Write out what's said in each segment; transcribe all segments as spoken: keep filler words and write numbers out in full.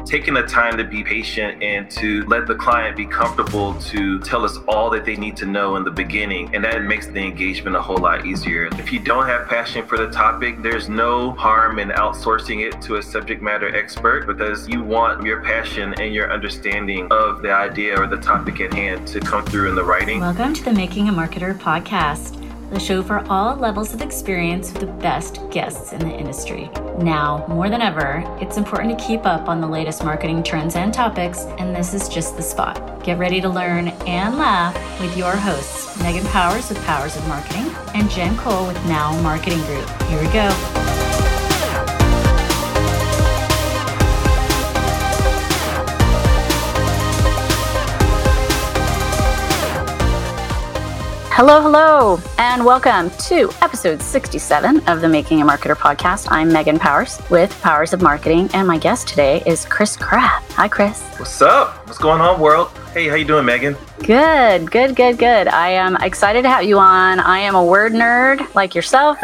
taking the time to be patient and to let the client be comfortable to tell us all that they need to know in the beginning. And that makes the engagement a whole lot easier. If you don't have passion for the topic, there's no harm in outsourcing it to a subject matter expert, because you want your passion and your understanding of the idea or the topic at hand to come through in the writing. Welcome to the Making a Marketer podcast, the show for all levels of experience with the best guests in the industry. Now, more than ever, it's important to keep up on the latest marketing trends and topics, and this is just the spot. Get ready to learn and laugh with your hosts, Megan Powers with Powers of Marketing and Jen Cole with Now Marketing Group. Here we go. Hello, hello, and welcome to episode sixty-seven of the Making a Marketer podcast. I'm Megan Powers with Powers of Marketing, and my guest today is Chris Kraft. Hi, Chris. What's up? What's going on, world? Hey, how you doing, Megan? Good, good, good, good. I am excited to have you on. I am a word nerd like yourself.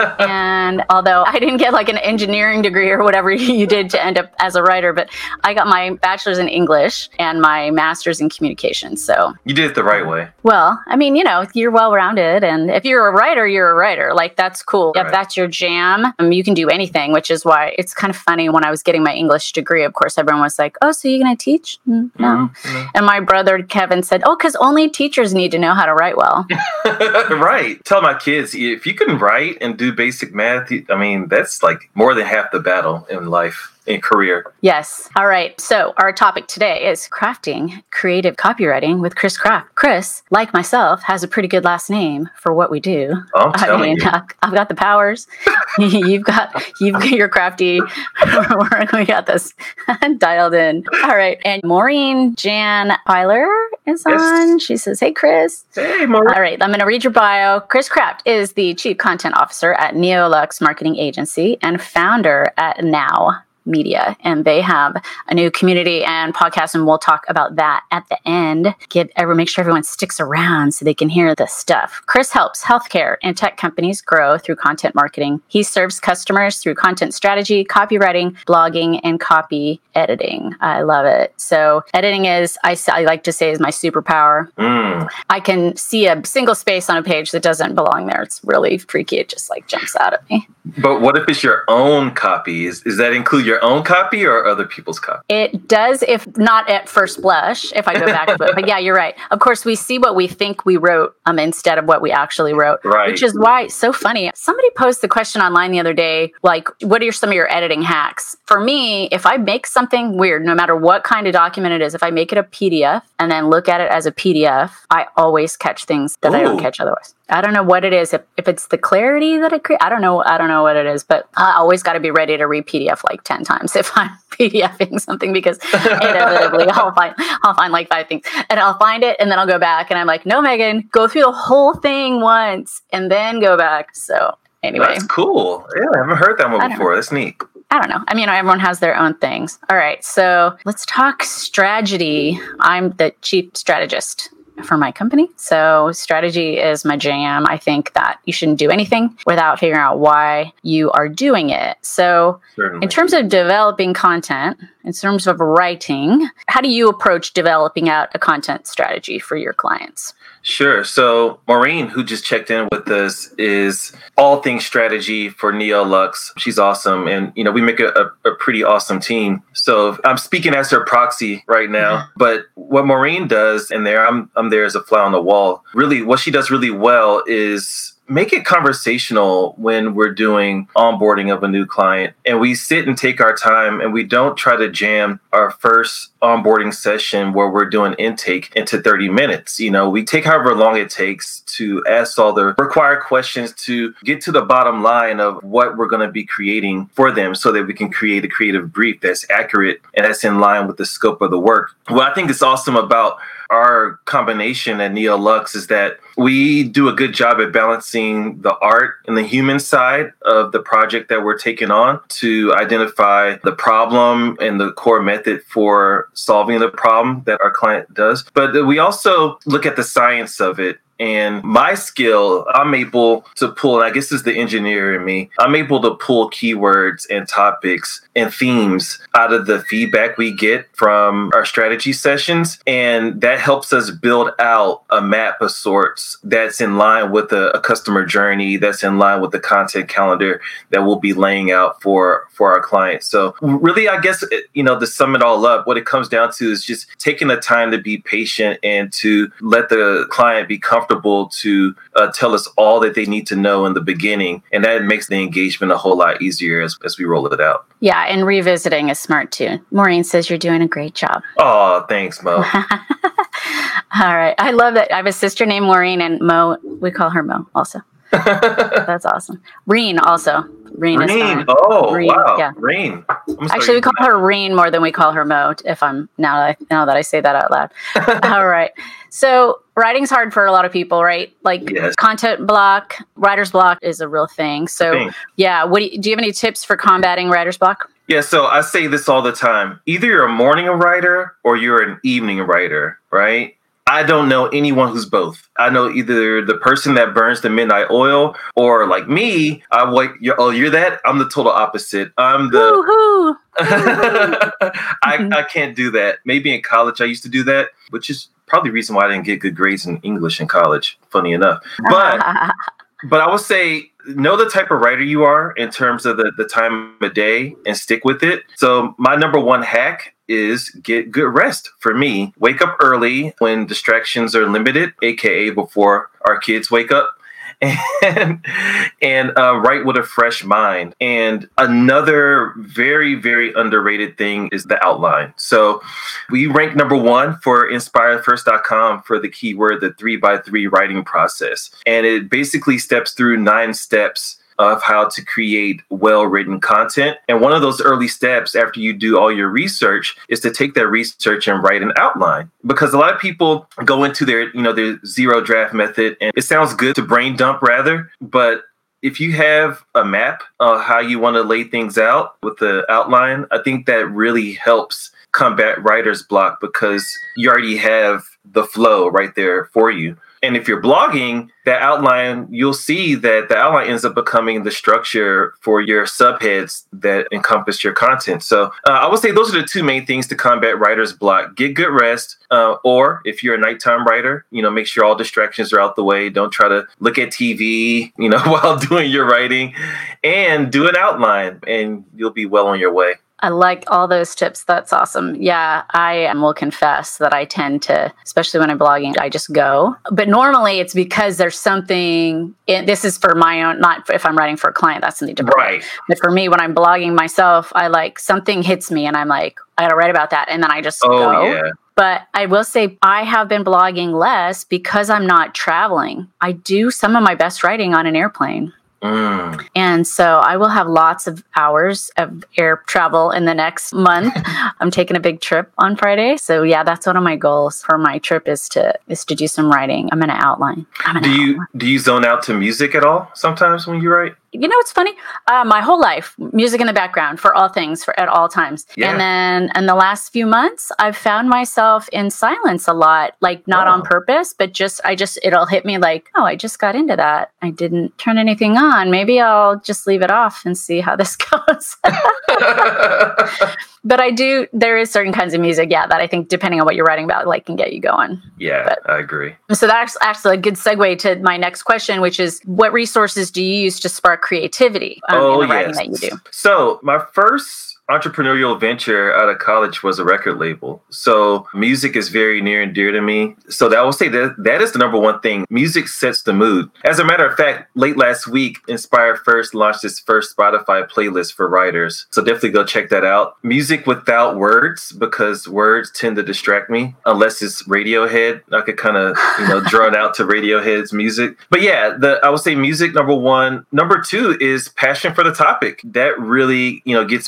And although I didn't get like an engineering degree or whatever you did to end up as a writer, but I got my bachelor's in English and my master's in communications. So you did it the right way. Well, I mean, you know, you're well-rounded. And if you're a writer, you're a writer. Like, that's cool. Right. If that's your jam, um, you can do anything, which is why it's kind of funny. When I was getting my English degree, of course, everyone was like, oh, so you're going to teach? Mm, no. Mm-hmm. And my brother, Kevin, said, oh, because only teachers need to know how to write well. Right. Tell my kids, if you can write and do basic math, I mean, that's like more than half the battle in life. In career. Yes. All right. So our topic today is crafting creative copywriting with Chris Kraft. Chris, like myself, has a pretty good last name for what we do. I'm telling I mean, you. I've got the powers. you've got you've got your crafty. We got this dialed in. All right. And Maureen Jan Pilar is Yes. on. She says, "Hey, Chris." Hey, Maureen. All right. I'm going to read your bio. Chris Kraft is the Chief Content Officer at Neolux Marketing Agency and founder at Now Media, and they have a new community and podcast, and we'll talk about that at the end. Get ever make sure everyone sticks around so they can hear the stuff. Chris helps healthcare and tech companies grow through content marketing. He serves customers through content strategy, copywriting, blogging, and copy editing. I love it. So editing is, I, I like to say, is my superpower. Mm. I can see a single space on a page that doesn't belong there. It's really freaky. It just like jumps out at me. But what if it's your own copy? Is, does that include your own copy or other people's copy? It does, if not at first blush, if I go back to it. But yeah, you're right. Of course, we see what we think we wrote um, instead of what we actually wrote, right. Which is why it's so funny. Somebody posted the question online the other day, like, what are some of your editing hacks? For me, if I make something weird, no matter what kind of document it is, if I make it a P D F and then look at it as a P D F, I always catch things that Ooh. I don't catch otherwise. I don't know what it is. If, if it's the clarity that I create, I don't know. I don't know what it is, but I always got to be ready to read P D F like ten times if I'm PDFing something, because inevitably I'll find, I'll find like five things and I'll find it and then I'll go back and I'm like, no, Megan, go through the whole thing once and then go back. So anyway. That's cool. Yeah, I haven't heard that one before. Know. That's neat. I don't know. I mean, everyone has their own things. All right. So let's talk strategy. I'm the chief strategist for my company. So strategy is my jam. I think that you shouldn't do anything without figuring out why you are doing it. So Certainly. In terms of developing content, in terms of writing, how do you approach developing out a content strategy for your clients? Sure. So Maureen, who just checked in with us, is all things strategy for Neolux. She's awesome. And, you know, we make a, a, a pretty awesome team. So I'm speaking as her proxy right now. Mm-hmm. But what Maureen does in there, I'm I'm there as a fly on the wall. Really, what she does really well is make it conversational when we're doing onboarding of a new client. And we sit and take our time, and we don't try to jam our first onboarding session where we're doing intake into thirty minutes. You know, we take however long it takes to ask all the required questions to get to the bottom line of what we're going to be creating for them so that we can create a creative brief that's accurate and that's in line with the scope of the work. What I think is awesome about our combination at Neolux is that we do a good job at balancing the art and the human side of the project that we're taking on to identify the problem and the core method for solving the problem that our client does. But we also look at the science of it And my skill, I'm able to pull, and I guess this is the engineer in me, I'm able to pull keywords and topics and themes out of the feedback we get from our strategy sessions. And that helps us build out a map of sorts that's in line with a, a customer journey, that's in line with the content calendar that we'll be laying out for, for our clients. So really, I guess, you know, to sum it all up, what it comes down to is just taking the time to be patient and to let the client be comfortable to uh, tell us all that they need to know in the beginning. And that makes the engagement a whole lot easier as, as we roll it out. Yeah, and revisiting is smart too. Maureen says you're doing a great job. Oh, thanks, Mo. All right. I love that. I have a sister named Maureen, and Mo, we call her Mo also. That's awesome. Reen also. Reen, Reen. is fine. Oh, Reen, wow. Yeah. Reen. Actually, we call her Reen more than we call her Mo, if I'm now that I, now that I say that out loud. All right. So writing's hard for a lot of people, right? Like yes. content block, writer's block is a real thing. So thing. yeah, what do you, do you have any tips for combating writer's block? Yeah, so I say this all the time. Either you're a morning writer or you're an evening writer, right? I don't know anyone who's both. I know either the person that burns the midnight oil or like me, I wait. You're, oh, you're that? I'm the total opposite. I'm the... Woo-hoo. I, I can't do that. Maybe in college I used to do that, which is probably the reason why I didn't get good grades in English in college, funny enough. But but I would say know the type of writer you are in terms of the, the time of day and stick with it. So my number one hack is get good rest for me. Wake up early when distractions are limited, A K A before our kids wake up. And and uh, write with a fresh mind. And another very, very underrated thing is the outline. So we rank number one for inspired first dot com for the keyword, the three by three writing process. And it basically steps through nine steps of how to create well-written content. And one of those early steps after you do all your research is to take that research and write an outline. Because a lot of people go into their, you know, their zero draft method, and it sounds good to brain dump rather, but if you have a map of how you want to lay things out with the outline, I think that really helps combat writer's block because you already have the flow right there for you. And if you're blogging, that outline, you'll see that the outline ends up becoming the structure for your subheads that encompass your content. So uh, I would say those are the two main things to combat writer's block. Get good rest, uh, or if you're a nighttime writer, you know, make sure all distractions are out the way. Don't try to look at T V, you know, while doing your writing, and do an outline, and you'll be well on your way. I like all those tips. That's awesome. Yeah, I will confess that I tend to, especially when I'm blogging, I just go. But normally it's because there's something, in, this is for my own, not if I'm writing for a client, that's something different. Right. But for me, when I'm blogging myself, I like something hits me and I'm like, I got to write about that. And then I just oh, go. Yeah. But I will say I have been blogging less because I'm not traveling. I do some of my best writing on an airplane. Mm. And so I will have lots of hours of air travel in the next month. I'm taking a big trip on Friday. So yeah, that's one of my goals for my trip is to is to do some writing. I'm going to outline. I'm gonna do you outline. do you zone out to music at all sometimes when you write? You know, it's funny. Uh, my whole life, music in the background for all things, for at all times. Yeah. And then in the last few months, I've found myself in silence a lot, like not oh. on purpose, but just, I just, it'll hit me like, oh, I just got into that. I didn't turn anything on. Maybe I'll just leave it off and see how this goes. But I do, there is certain kinds of music, yeah, that I think depending on what you're writing about, like can get you going. Yeah, but, I agree. So that's actually a good segue to my next question, which is what resources do you use to spark creativity um, oh, in the yes. writing that you do? So my first entrepreneurial venture out of college was a record label. So music is very near and dear to me. So that I will say that that is the number one thing. Music sets the mood. As a matter of fact, late last week, Inspire First launched its first Spotify playlist for writers. So definitely go check that out. Music without words, because words tend to distract me unless it's Radiohead. I could kind of, you know, drone out to Radiohead's music. But yeah, the I would say music, number one. Number two is passion for the topic. That really, you know, gets me going.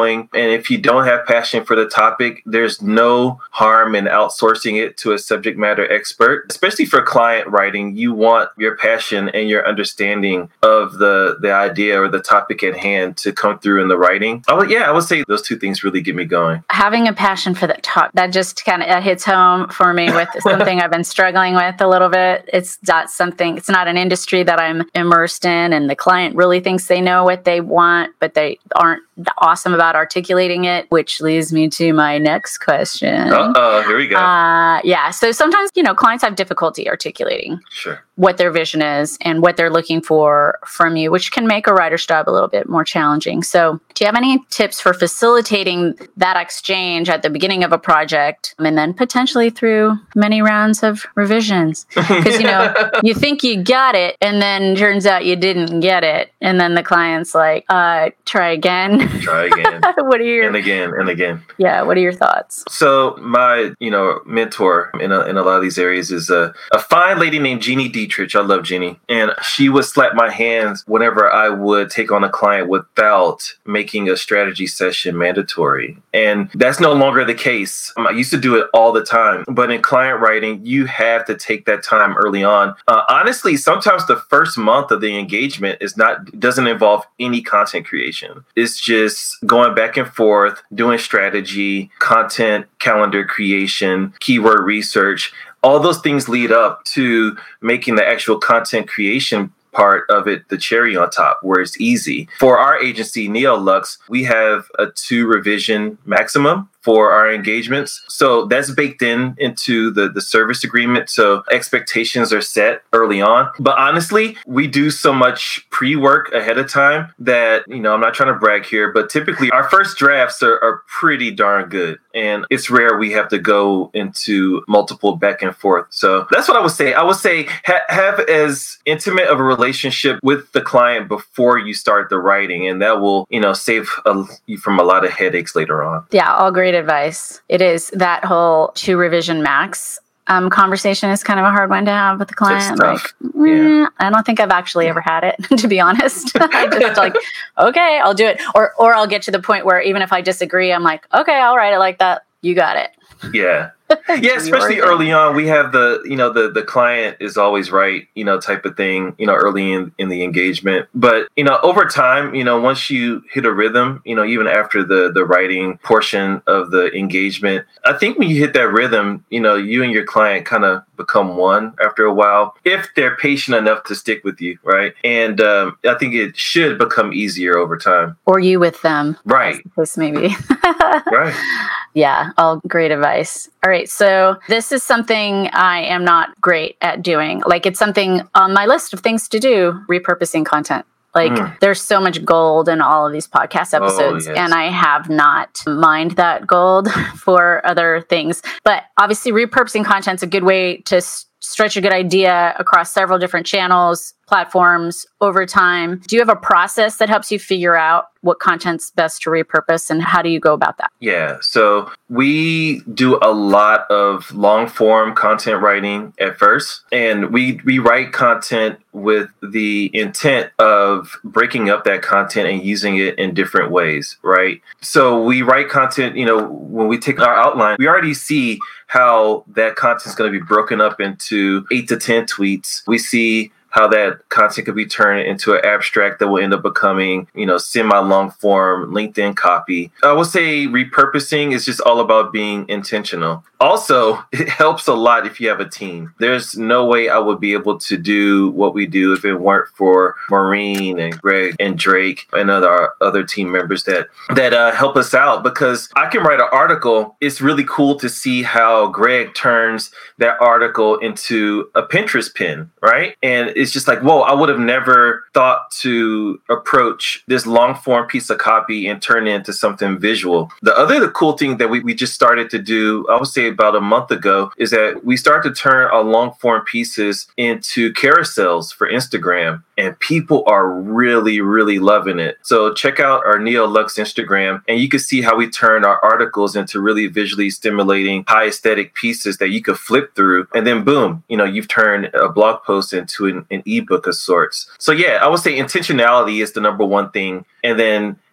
going. And if you don't have passion for the topic, there's no harm in outsourcing it to a subject matter expert, especially for client writing. You want your passion and your understanding of the, the idea or the topic at hand to come through in the writing. I would, yeah, I would say those two things really get me going. Having a passion for the top, that just kind of hits home for me with something I've been struggling with a little bit. It's not something, it's not an industry that I'm immersed in, and the client really thinks they know what they want, but they aren't awesome about articulating it, which leads me to my next question. Uh-oh, here we go. Uh, yeah. So sometimes, you know, clients have difficulty articulating sure. what their vision is and what they're looking for from you, which can make a writer's job a little bit more challenging. So do you have any tips for facilitating that exchange at the beginning of a project and then potentially through many rounds of revisions? Because, you know, you think you got it and then turns out you didn't get it. And then the client's like, uh, try again. Try again. What are your and again and again? Yeah. What are your thoughts? So my, you know, mentor in a, in a lot of these areas is a, a fine lady named Jeannie Dietrich. I love Jeannie. And she would slap my hands whenever I would take on a client without making a strategy session mandatory. And that's no longer the case. Um, I used to do it all the time. But in client writing, you have to take that time early on. Uh, honestly, sometimes the first month of the engagement is not doesn't involve any content creation. It's just going back and forth, doing strategy, content, calendar creation, keyword research. All those things lead up to making the actual content creation part of it the cherry on top, where it's easy. For our agency, NeoLux, we have a two revision maximum for our engagements. So that's baked in into the, the service agreement. So expectations are set early on. But honestly, we do so much pre-work ahead of time that, you know, I'm not trying to brag here, but typically our first drafts are, are pretty darn good. And it's rare we have to go into multiple back and forth. So that's what I would say. I would say ha- have as intimate of a relationship with the client before you start the writing. And that will, you know, save a, you from a lot of headaches later on. Yeah, all great advice. It is that whole two revision max um, conversation is kind of a hard one to have with the client. Like, yeah. eh, I don't think I've actually ever had it, to be honest. I just like, okay, I'll do it. Or, or I'll get to the point where even if I disagree, I'm like, okay, I'll write it like that. You got it. Yeah. Yeah, especially early on, we have the, you know, the, the client is always right, you know, type of thing, you know, early in, in the engagement. But, you know, over time, you know, once you hit a rhythm, you know, even after the, the writing portion of the engagement, I think when you hit that rhythm, you know, you and your client kind of become one after a while, if they're patient enough to stick with you, right? And um, I think it should become easier over time. Or you with them. Right. This maybe. Right. Yeah, all great advice. All right, so this is something I am not great at doing. Like, it's something on my list of things to do, repurposing content. Like, mm. there's so much gold in all of these podcast episodes, oh, yes. and I have not mined that gold for other things. But obviously, repurposing content is a good way to s- stretch a good idea across several different channels, platforms over time. Do you have a process that helps you figure out what content's best to repurpose, and how do you go about that? Yeah, so we do a lot of long form content writing at first, and we we write content with the intent of breaking up that content and using it in different ways, right? So we write content, you know, when we take our outline, we already see how that content is going to be broken up into eight to ten tweets. We see how that content could be turned into an abstract that will end up becoming, you know, semi-long form LinkedIn copy. I would say repurposing is just all about being intentional. Also, it helps a lot if you have a team. There's no way I would be able to do what we do if it weren't for Maureen and Greg and Drake and other other team members that that uh, help us out, because I can write an article. It's really cool to see how Greg turns that article into a Pinterest pin, right? And it's just like, whoa, I would have never thought to approach this long form piece of copy and turn it into something visual. The other the cool thing that we, we just started to do, I would say about a month ago, is that we started to turn our long form pieces into carousels for Instagram. And people are really, really loving it. So check out our NeoLux Instagram, and you can see how we turn our articles into really visually stimulating, high aesthetic pieces that you could flip through. And then boom, you know, you've turned a blog post into an, an ebook of sorts. So yeah, I would say intentionality is the number one thing. And then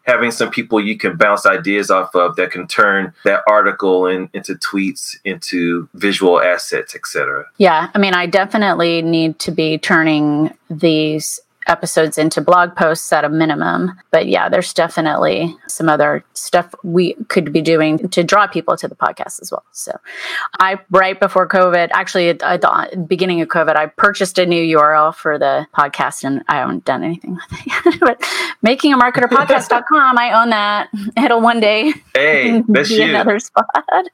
having some people you can bounce ideas off of that can turn that article in, into tweets, into visual assets, et cetera. Yeah, I mean, I definitely need to be turning these episodes into blog posts at a minimum. But yeah, there's definitely some other stuff we could be doing to draw people to the podcast as well. So I, right before COVID, actually at, at the beginning of COVID, I purchased a new U R L for the podcast and I haven't done anything with it yet. But making a marketer podcast dot com, I own that. It'll one day hey, that's be you. another spot.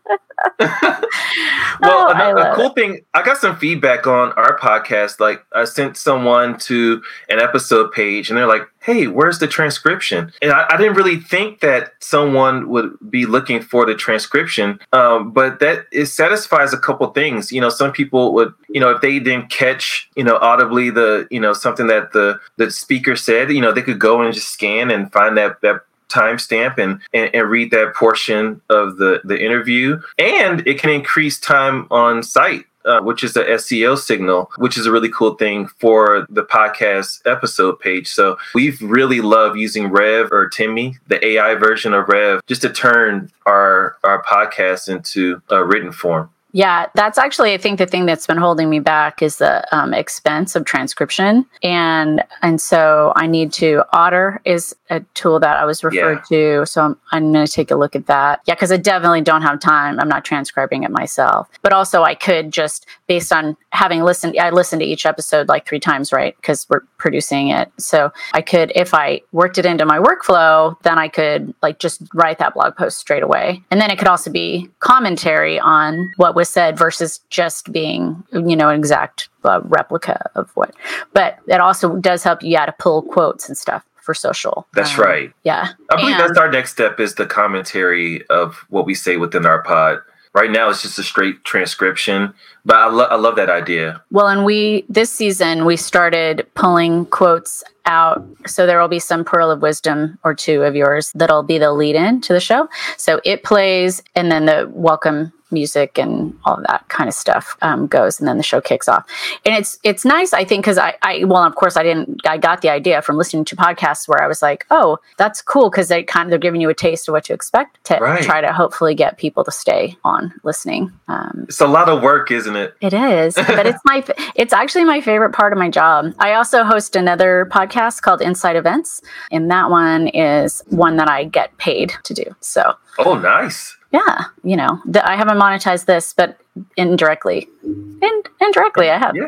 Well, oh, another, a cool it. thing, I got some feedback on our podcast. Like I sent someone to an episode page and they're like, hey, where's the transcription? And I, I didn't really think that someone would be looking for the transcription. Um, but that it satisfies a couple things. You know, some people would, you know, if they didn't catch, you know, audibly the, you know, something that the, the speaker said, you know, they could go and just scan and find that, that timestamp and, and and read that portion of the, the interview. And it can increase time on site, uh, which is the S E O signal, which is a really cool thing for the podcast episode page. So we've really loved using Rev or Timmy, the A I version of Rev, just to turn our, our podcast into a written form. Yeah, that's actually, I think, the thing that's been holding me back is the um, expense of transcription. And and so I need to, Otter is a tool that I was referred yeah. to. So I'm, I'm going to take a look at that. Yeah, because I definitely don't have time. I'm not transcribing it myself. But also I could just, based on having listened, I listened to each episode like three times, right? Because we're producing it. So I could, if I worked it into my workflow, then I could like just write that blog post straight away. And then it could also be commentary on what was said versus just being, you know, an exact uh, replica of what. But it also does help you, yeah, to pull quotes and stuff for social. That's um, right. Yeah. I believe and, that's our next step is the commentary of what we say within our pod. Right now, it's just a straight transcription, but I, lo- I love that idea. Well, and we, this season, we started pulling quotes out. So there will be some pearl of wisdom or two of yours that'll be the lead in to the show. So it plays and then the welcome music and all of that kind of stuff um, goes, and then the show kicks off. And it's it's nice, I think, because I, I, well, of course, I didn't, I got the idea from listening to podcasts where I was like, oh, that's cool, because they kind of, they're giving you a taste of what to expect to right. try to hopefully get people to stay on listening. Um, it's a lot of work, isn't it? It is, but it's my, it's actually my favorite part of my job. I also host another podcast called Inside Events, and that one is one that I get paid to do. So. Oh, nice. Yeah, you know, the, I haven't monetized this, but indirectly, in, indirectly I have.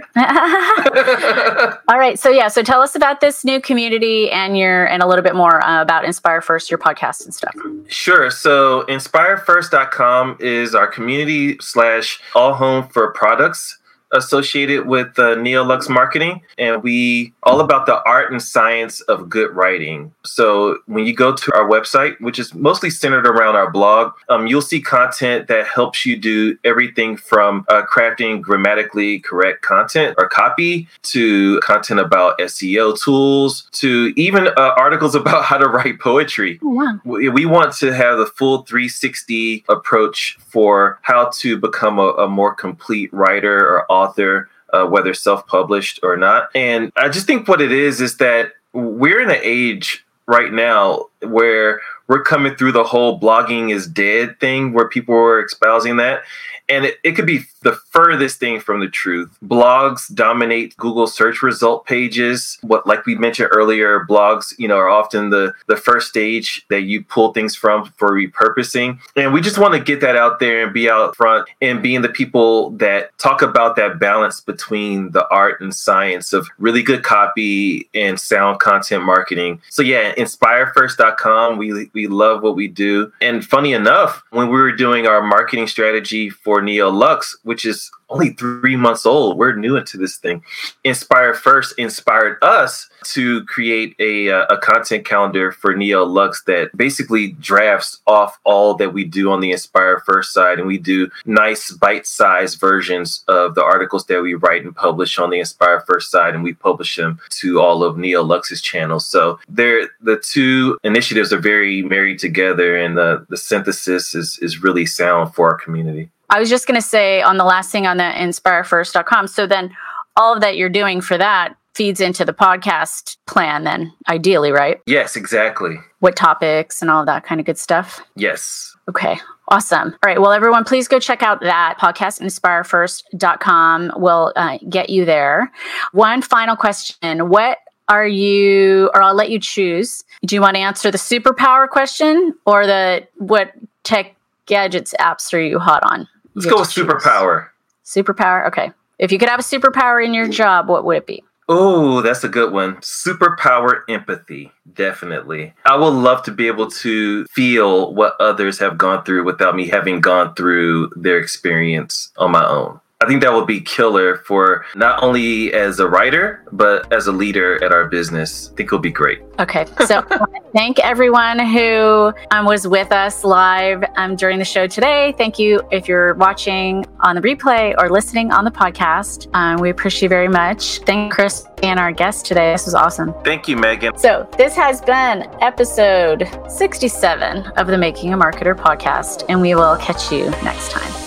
Yeah. All right, so yeah, so tell us about this new community and your and a little bit more uh, about Inspire First, your podcast and stuff. Sure. So inspire first dot com is our community slash all home for products associated with uh, Neolux Marketing, and we all about the art and science of good writing. So when you go to our website, which is mostly centered around our blog, um, you'll see content that helps you do everything from uh, crafting grammatically correct content or copy to content about S E O tools to even uh, articles about how to write poetry. Oh, wow. we, we want to have the full three sixty approach for how to become a, a more complete writer or author, uh, whether self-published or not. And I just think what it is, is that we're in an age right now where we're coming through the whole blogging is dead thing, where people were espousing that. And it, it could be the furthest thing from the truth. Blogs dominate Google search result pages. What, like we mentioned earlier, blogs, you know, are often the, the first stage that you pull things from for repurposing. And we just want to get that out there and be out front and being the people that talk about that balance between the art and science of really good copy and sound content marketing. So yeah, inspire first dot com. We we love what we do. And funny enough, when we were doing our marketing strategy for Neolux, which is only three months old, we're new into this thing. Inspire First inspired us to create a, uh, a content calendar for Neolux that basically drafts off all that we do on the Inspire First side. And we do nice bite-sized versions of the articles that we write and publish on the Inspire First side. And we publish them to all of Neolux's channels. So they're, the two initiatives are very married together, and the, the synthesis is, is really sound for our community. I was just going to say on the last thing on the inspire first dot com. So then all of that you're doing for that, feeds into the podcast plan then, ideally, right? Yes, exactly. What topics and all that kind of good stuff? Yes. Okay. Awesome. All right. Well, everyone, please go check out that podcast. inspire first dot com will uh, get you there. One final question. What are you, or I'll let you choose. Do you want to answer the superpower question or the what tech gadgets apps are you hot on? Let's go with superpower. Superpower. Okay. If you could have a superpower in your job, what would it be? Oh, that's a good one. Superpower empathy. Definitely. I would love to be able to feel what others have gone through without me having gone through their experience on my own. I think that would be killer for not only as a writer, but as a leader at our business. I think it'll be great. Okay. So thank everyone who um, was with us live um, during the show today. Thank you if you're watching on the replay or listening on the podcast. Um, we appreciate you very much. Thank you, Chris, and our guest today. This was awesome. Thank you, Megan. So this has been episode sixty-seven of the Making a Marketer podcast, and we will catch you next time.